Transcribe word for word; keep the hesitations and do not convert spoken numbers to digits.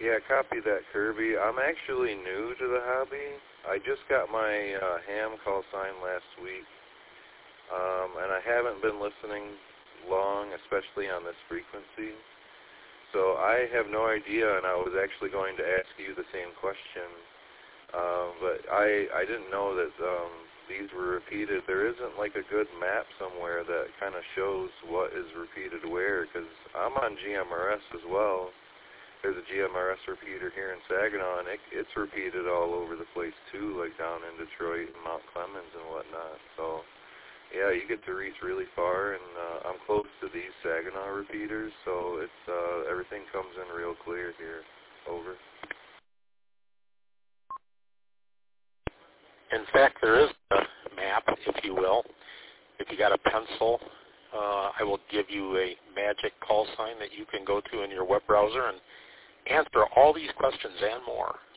Yeah, copy that, Kirby. I'm actually new to the hobby. I just got my uh, ham call sign last week, um, and I haven't been listening long, especially on this frequency. So I have no idea, and I was actually going to ask you the same question. Um, but I I didn't know that um, these were repeated. There isn't like a good map somewhere that kind of shows what is repeated where, because I'm on G M R S as well. There's a G M R S repeater here in Saginaw, and it, it's repeated all over the place too, like down in Detroit and Mount Clemens and whatnot. So yeah, you get to reach really far, and uh, I'm close to these Saginaw repeaters, so it's uh, everything comes in real clear here. Over. In fact, there is a map, if you will. If you got a pencil, uh, I will give you a magic call sign that you can go to in your web browser and answer all these questions and more.